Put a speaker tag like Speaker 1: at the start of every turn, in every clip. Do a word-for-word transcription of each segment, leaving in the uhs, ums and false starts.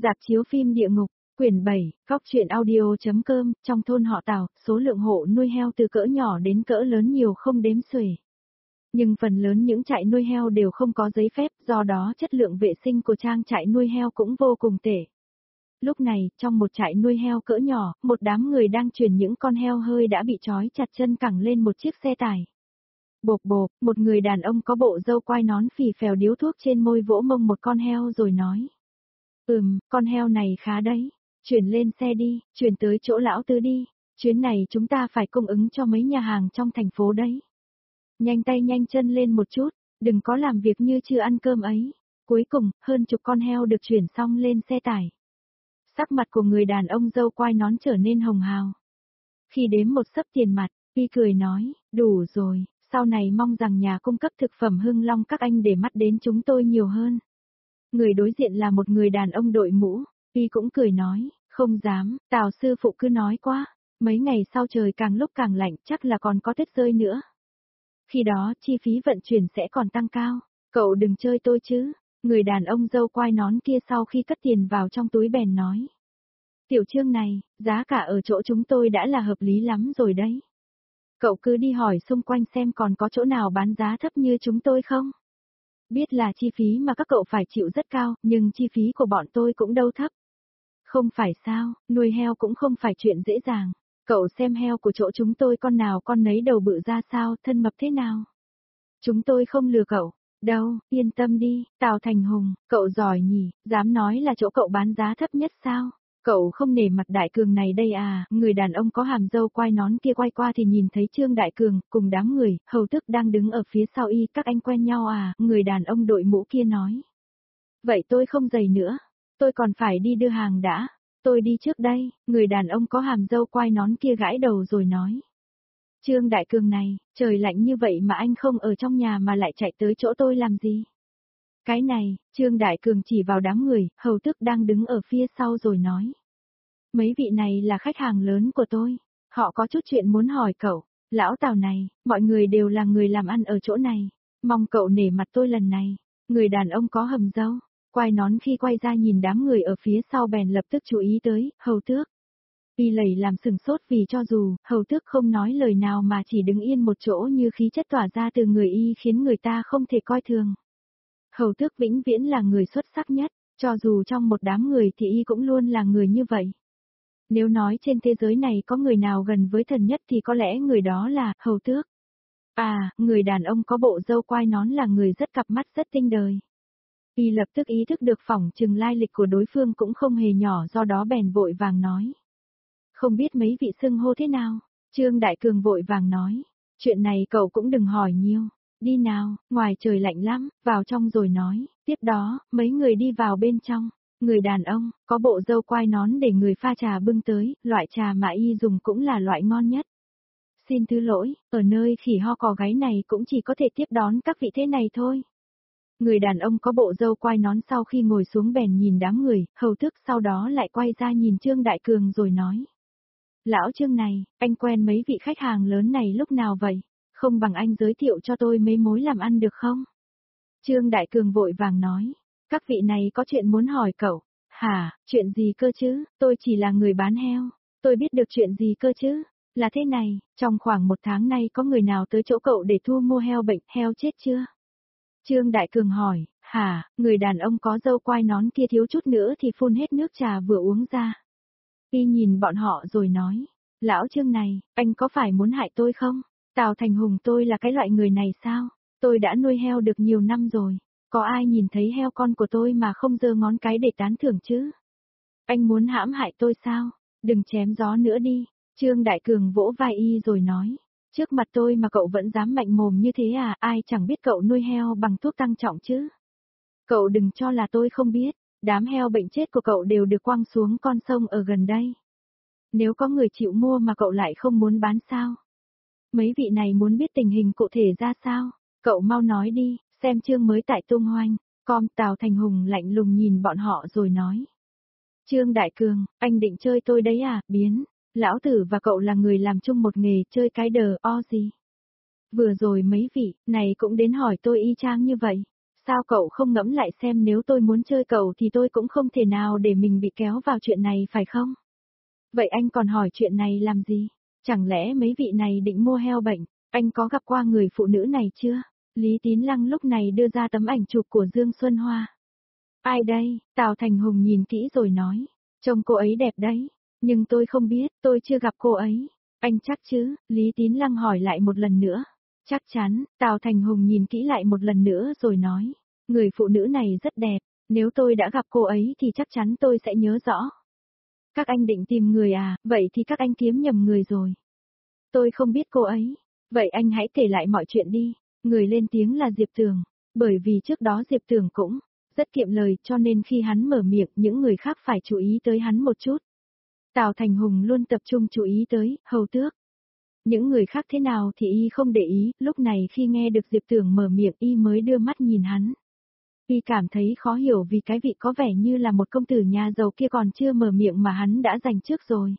Speaker 1: Rạp chiếu phim địa ngục, quyển bảy, góc truyện audio.com, trong thôn họ Tào, số lượng hộ nuôi heo từ cỡ nhỏ đến cỡ lớn nhiều không đếm xuể. Nhưng phần lớn những trại nuôi heo đều không có giấy phép, do đó chất lượng vệ sinh của trang trại nuôi heo cũng vô cùng tệ. Lúc này, trong một trại nuôi heo cỡ nhỏ, một đám người đang chuyển những con heo hơi đã bị trói chặt chân cẳng lên một chiếc xe tải. Bộp bộp, một người đàn ông có bộ râu quai nón phì phèo điếu thuốc trên môi vỗ mông một con heo rồi nói. Ừm, con heo này khá đấy, chuyển lên xe đi, chuyển tới chỗ lão Tư đi, chuyến này chúng ta phải cung ứng cho mấy nhà hàng trong thành phố đấy. Nhanh tay nhanh chân lên một chút, đừng có làm việc như chưa ăn cơm ấy. Cuối cùng, hơn chục con heo được chuyển xong lên xe tải. Sắc mặt của người đàn ông râu quai nón trở nên hồng hào. Khi đếm một xấp tiền mặt, Y cười nói, đủ rồi, sau này mong rằng nhà cung cấp thực phẩm Hưng Long các anh để mắt đến chúng tôi nhiều hơn. Người đối diện là một người đàn ông đội mũ, Y cũng cười nói, không dám, Tào sư phụ cứ nói quá, mấy ngày sau trời càng lúc càng lạnh chắc là còn có tuyết rơi nữa. Khi đó chi phí vận chuyển sẽ còn tăng cao, cậu đừng chơi tôi chứ. Người đàn ông râu quai nón kia sau khi cất tiền vào trong túi bèn nói. Tiểu Trương này, giá cả ở chỗ chúng tôi đã là hợp lý lắm rồi đấy. Cậu cứ đi hỏi xung quanh xem còn có chỗ nào bán giá thấp như chúng tôi không? Biết là chi phí mà các cậu phải chịu rất cao, nhưng chi phí của bọn tôi cũng đâu thấp. Không phải sao, nuôi heo cũng không phải chuyện dễ dàng. Cậu xem heo của chỗ chúng tôi con nào con nấy đầu bự ra sao, thân mập thế nào. Chúng tôi không lừa cậu. Đâu, yên tâm đi, Tào Thành Hùng, cậu giỏi nhỉ, dám nói là chỗ cậu bán giá thấp nhất sao? Cậu không nể mặt Đại Cường này đây à? Người đàn ông có hàm râu quai nón kia quay qua thì nhìn thấy Trương Đại Cường, cùng đám người, hầu tức đang đứng ở phía sau Y, các anh quen nhau à? Người đàn ông đội mũ kia nói. Vậy tôi không giày nữa, tôi còn phải đi đưa hàng đã, tôi đi trước đây, người đàn ông có hàm râu quai nón kia gãi đầu rồi nói. Trương Đại Cường này, trời lạnh như vậy mà anh không ở trong nhà mà lại chạy tới chỗ tôi làm gì? Cái này, Trương Đại Cường chỉ vào đám người, hầu tức đang đứng ở phía sau rồi nói. Mấy vị này là khách hàng lớn của tôi, họ có chút chuyện muốn hỏi cậu, lão Tào này, mọi người đều là người làm ăn ở chỗ này, mong cậu nể mặt tôi lần này. Người đàn ông có hầm râu, quai nón khi quay ra nhìn đám người ở phía sau bèn lập tức chú ý tới, hầu tước. Y lầy làm sừng sốt vì cho dù, hầu tước không nói lời nào mà chỉ đứng yên một chỗ như khí chất tỏa ra từ người Y khiến người ta không thể coi thường. Hầu tước vĩnh viễn là người xuất sắc nhất, cho dù trong một đám người thì Y cũng luôn là người như vậy. Nếu nói trên thế giới này có người nào gần với thần nhất thì có lẽ người đó là hầu tước. À, người đàn ông có bộ râu quai nón là người rất cặp mắt rất tinh đời. Y lập tức ý thức được phỏng chừng lai lịch của đối phương cũng không hề nhỏ, do đó bèn vội vàng nói. Không biết mấy vị xưng hô thế nào? Trương Đại Cường vội vàng nói. Chuyện này cậu cũng đừng hỏi nhiều. Đi nào, ngoài trời lạnh lắm, vào trong rồi nói. Tiếp đó, mấy người đi vào bên trong. Người đàn ông, có bộ râu quai nón để người pha trà bưng tới, loại trà mà Y dùng cũng là loại ngon nhất. Xin thứ lỗi, ở nơi khỉ ho cò gáy này cũng chỉ có thể tiếp đón các vị thế này thôi. Người đàn ông có bộ râu quai nón sau khi ngồi xuống bèn nhìn đám người, hầu tước sau đó lại quay ra nhìn Trương Đại Cường rồi nói. Lão Trương này, anh quen mấy vị khách hàng lớn này lúc nào vậy? Không bằng anh giới thiệu cho tôi mấy mối làm ăn được không? Trương Đại Cường vội vàng nói. Các vị này có chuyện muốn hỏi cậu. Hả, chuyện gì cơ chứ? Tôi chỉ là người bán heo. Tôi biết được chuyện gì cơ chứ? Là thế này, trong khoảng một tháng nay có người nào tới chỗ cậu để thu mua heo bệnh, heo chết chưa? Trương Đại Cường hỏi. Hả, người đàn ông có râu quai nón kia thiếu chút nữa thì phun hết nước trà vừa uống ra. Y nhìn bọn họ rồi nói, lão Trương này, anh có phải muốn hại tôi không? Tào Thành Hùng tôi là cái loại người này sao? Tôi đã nuôi heo được nhiều năm rồi, có ai nhìn thấy heo con của tôi mà không giơ ngón cái để tán thưởng chứ? Anh muốn hãm hại tôi sao? Đừng chém gió nữa đi. Trương Đại Cường vỗ vai Y rồi nói, trước mặt tôi mà cậu vẫn dám mạnh mồm như thế à? Ai chẳng biết cậu nuôi heo bằng thuốc tăng trọng chứ? Cậu đừng cho là tôi không biết. Đám heo bệnh chết của cậu đều được quăng xuống con sông ở gần đây. Nếu có người chịu mua mà cậu lại không muốn bán sao? Mấy vị này muốn biết tình hình cụ thể ra sao? Cậu mau nói đi, xem chương mới tại tung hoành. Com Tào Thành Hùng lạnh lùng nhìn bọn họ rồi nói. Trương Đại Cường, anh định chơi tôi đấy à? Biến, lão tử và cậu là người làm chung một nghề, chơi cái đờ o gì? Vừa rồi mấy vị này cũng đến hỏi tôi y chang như vậy. Sao cậu không ngẫm lại xem nếu tôi muốn chơi cậu thì tôi cũng không thể nào để mình bị kéo vào chuyện này phải không? Vậy anh còn hỏi chuyện này làm gì? Chẳng lẽ mấy vị này định mua heo bệnh? Anh có gặp qua người phụ nữ này chưa? Lý Tín Lăng lúc này đưa ra tấm ảnh chụp của Dương Xuân Hoa. Ai đây? Tào Thành Hùng nhìn kỹ rồi nói. Trông cô ấy đẹp đấy. Nhưng tôi không biết, tôi chưa gặp cô ấy. Anh chắc chứ? Lý Tín Lăng hỏi lại một lần nữa. Chắc chắn, Tào Thành Hùng nhìn kỹ lại một lần nữa rồi nói. Người phụ nữ này rất đẹp, nếu tôi đã gặp cô ấy thì chắc chắn tôi sẽ nhớ rõ. Các anh định tìm người à, vậy thì các anh kiếm nhầm người rồi. Tôi không biết cô ấy. Vậy anh hãy kể lại mọi chuyện đi. Người lên tiếng là Diệp Tường. Bởi vì trước đó Diệp Tường cũng rất kiệm lời cho nên khi hắn mở miệng những người khác phải chú ý tới hắn một chút. Tào Thành Hùng luôn tập trung chú ý tới Hầu Tước. Những người khác thế nào thì y không để ý, lúc này khi nghe được Diệp Tường mở miệng y mới đưa mắt nhìn hắn. Y cảm thấy khó hiểu vì cái vị có vẻ như là một công tử nhà giàu kia còn chưa mở miệng mà hắn đã giành trước rồi.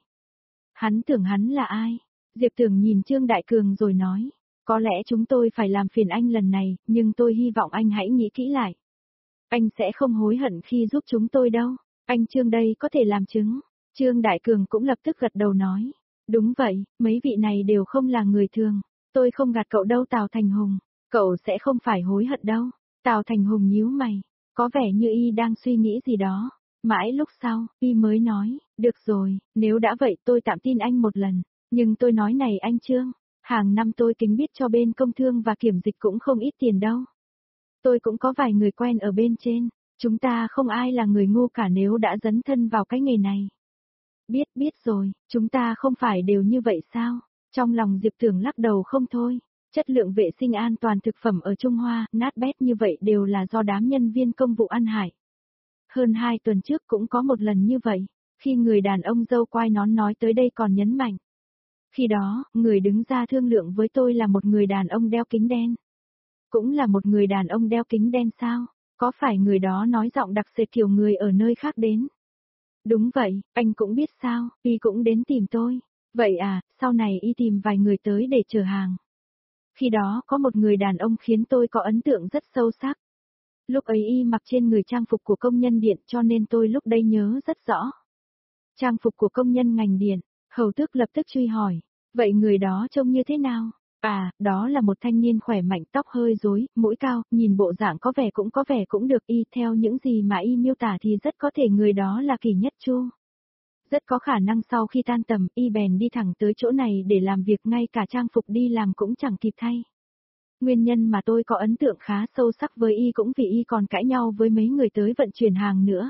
Speaker 1: Hắn tưởng hắn là ai? Diệp Tường nhìn Trương Đại Cường rồi nói, có lẽ chúng tôi phải làm phiền anh lần này, nhưng tôi hy vọng anh hãy nghĩ kỹ lại. Anh sẽ không hối hận khi giúp chúng tôi đâu, anh Trương đây có thể làm chứng. Trương Đại Cường cũng lập tức gật đầu nói, đúng vậy, mấy vị này đều không là người thường, tôi không gạt cậu đâu Tào Thành Hùng, cậu sẽ không phải hối hận đâu. Tào Thành Hùng nhíu mày, có vẻ như y đang suy nghĩ gì đó. Mãi lúc sau, y mới nói, được rồi, nếu đã vậy tôi tạm tin anh một lần, nhưng tôi nói này anh Trương, hàng năm tôi kính biết cho bên công thương và kiểm dịch cũng không ít tiền đâu. Tôi cũng có vài người quen ở bên trên, chúng ta không ai là người ngu cả nếu đã dấn thân vào cái nghề này. Biết biết rồi, chúng ta không phải đều như vậy sao? Trong lòng Diệp Tường lắc đầu không thôi. Chất lượng vệ sinh an toàn thực phẩm ở Trung Hoa, nát bét như vậy đều là do đám nhân viên công vụ ăn hại. Hơn hai tuần trước cũng có một lần như vậy, khi người đàn ông dâu quai nón nói tới đây còn nhấn mạnh. Khi đó, người đứng ra thương lượng với tôi là một người đàn ông đeo kính đen. Cũng là một người đàn ông đeo kính đen sao? Có phải người đó nói giọng đặc sệt kiểu người ở nơi khác đến? Đúng vậy, anh cũng biết sao, y cũng đến tìm tôi. Vậy à, sau này y tìm vài người tới để chở hàng. Khi đó có một người đàn ông khiến tôi có ấn tượng rất sâu sắc. Lúc ấy y mặc trên người trang phục của công nhân điện cho nên tôi lúc đây nhớ rất rõ. Trang phục của công nhân ngành điện, Hầu Tước lập tức truy hỏi. Vậy người đó trông như thế nào? À, đó là một thanh niên khỏe mạnh tóc hơi rối, mũi cao, nhìn bộ dạng có vẻ cũng có vẻ cũng được y theo những gì mà y miêu tả thì rất có thể người đó là Kỷ Nhất Chu. Rất có khả năng sau khi tan tầm y bèn đi thẳng tới chỗ này để làm việc ngay cả trang phục đi làm cũng chẳng kịp thay. Nguyên nhân mà tôi có ấn tượng khá sâu sắc với y cũng vì y còn cãi nhau với mấy người tới vận chuyển hàng nữa.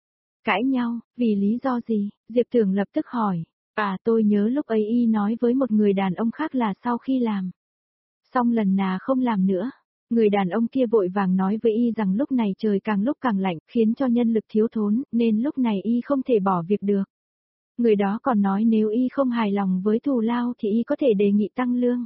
Speaker 1: Cãi nhau, vì lý do gì? Diệp Tường lập tức hỏi. À tôi nhớ lúc ấy y nói với một người đàn ông khác là sau khi làm. Xong lần nào không làm nữa. Người đàn ông kia vội vàng nói với y rằng lúc này trời càng lúc càng lạnh khiến cho nhân lực thiếu thốn nên lúc này y không thể bỏ việc được. Người đó còn nói nếu y không hài lòng với thù lao thì y có thể đề nghị tăng lương.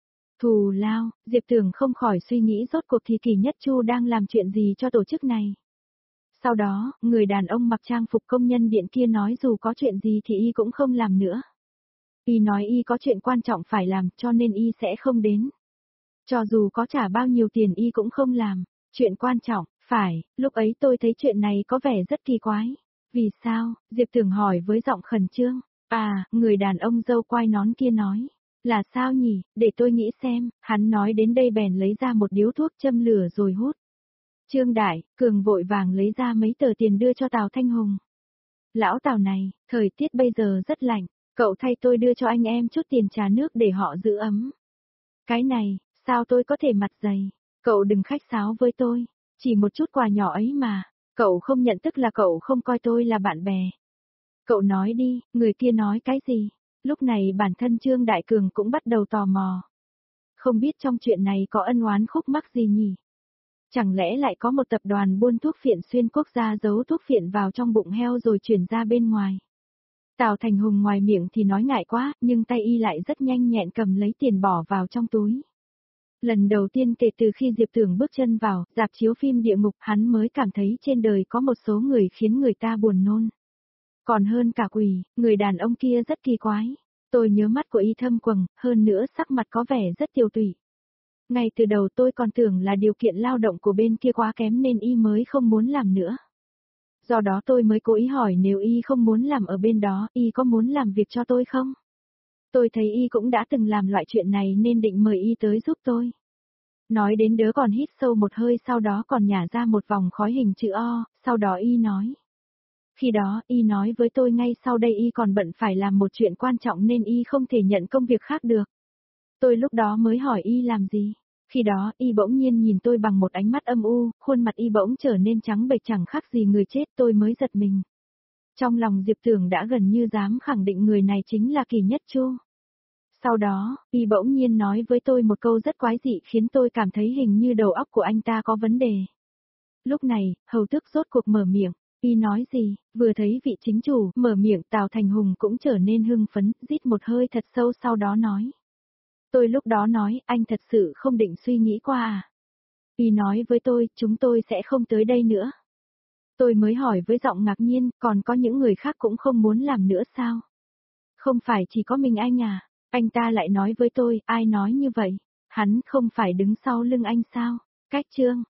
Speaker 1: Thù lao, Diệp Tường không khỏi suy nghĩ rốt cuộc thì Kỷ Nhất Chu đang làm chuyện gì cho tổ chức này. Sau đó, người đàn ông mặc trang phục công nhân điện kia nói dù có chuyện gì thì y cũng không làm nữa. Y nói y có chuyện quan trọng phải làm cho nên y sẽ không đến. Cho dù có trả bao nhiêu tiền y cũng không làm. Chuyện quan trọng, phải, lúc ấy tôi thấy chuyện này có vẻ rất kỳ quái. Vì sao? Diệp Tường hỏi với giọng khẩn trương. À, người đàn ông dâu quai nón kia nói. Là sao nhỉ, để tôi nghĩ xem, hắn nói đến đây bèn lấy ra một điếu thuốc châm lửa rồi hút. Trương Đại, Cường vội vàng lấy ra mấy tờ tiền đưa cho Tào Thanh Hùng. Lão Tào này, thời tiết bây giờ rất lạnh, cậu thay tôi đưa cho anh em chút tiền trà nước để họ giữ ấm. Cái này, sao tôi có thể mặt dày, cậu đừng khách sáo với tôi, chỉ một chút quà nhỏ ấy mà, cậu không nhận tức là cậu không coi tôi là bạn bè. Cậu nói đi, người kia nói cái gì? Lúc này bản thân Trương Đại Cường cũng bắt đầu tò mò. Không biết trong chuyện này có ân oán khúc mắc gì nhỉ? Chẳng lẽ lại có một tập đoàn buôn thuốc phiện xuyên quốc gia giấu thuốc phiện vào trong bụng heo rồi chuyển ra bên ngoài? Tào Thành Hùng ngoài miệng thì nói ngại quá, nhưng tay y lại rất nhanh nhẹn cầm lấy tiền bỏ vào trong túi. Lần đầu tiên kể từ khi Diệp Tường bước chân vào, rạp chiếu phim địa ngục hắn mới cảm thấy trên đời có một số người khiến người ta buồn nôn. Còn hơn cả quỷ, người đàn ông kia rất kỳ quái. Tôi nhớ mắt của y thâm quầng, hơn nữa sắc mặt có vẻ rất tiêu tụy. Ngay từ đầu tôi còn tưởng là điều kiện lao động của bên kia quá kém nên y mới không muốn làm nữa. Do đó tôi mới cố ý hỏi nếu y không muốn làm ở bên đó, y có muốn làm việc cho tôi không? Tôi thấy y cũng đã từng làm loại chuyện này nên định mời y tới giúp tôi. Nói đến đớ còn hít sâu một hơi sau đó còn nhả ra một vòng khói hình chữ O, sau đó y nói. Khi đó, y nói với tôi ngay sau đây y còn bận phải làm một chuyện quan trọng nên y không thể nhận công việc khác được. Tôi lúc đó mới hỏi y làm gì. Khi đó, y bỗng nhiên nhìn tôi bằng một ánh mắt âm u, khuôn mặt y bỗng trở nên trắng bệch chẳng khác gì người chết, tôi mới giật mình. Trong lòng Diệp Tưởng đã gần như dám khẳng định người này chính là Kỳ Nhất Chu. Sau đó, y bỗng nhiên nói với tôi một câu rất quái dị khiến tôi cảm thấy hình như đầu óc của anh ta có vấn đề. Lúc này, hầu tước rốt cuộc mở miệng, y nói gì, vừa thấy vị chính chủ mở miệng Tào Thành Hùng cũng trở nên hưng phấn, rít một hơi thật sâu sau đó nói. Tôi lúc đó nói, anh thật sự không định suy nghĩ qua à? Y nói với tôi, chúng tôi sẽ không tới đây nữa. Tôi mới hỏi với giọng ngạc nhiên, còn có những người khác cũng không muốn làm nữa sao? Không phải chỉ có mình anh à? Anh ta lại nói với tôi, ai nói như vậy? Hắn không phải đứng sau lưng anh sao? Cách chương.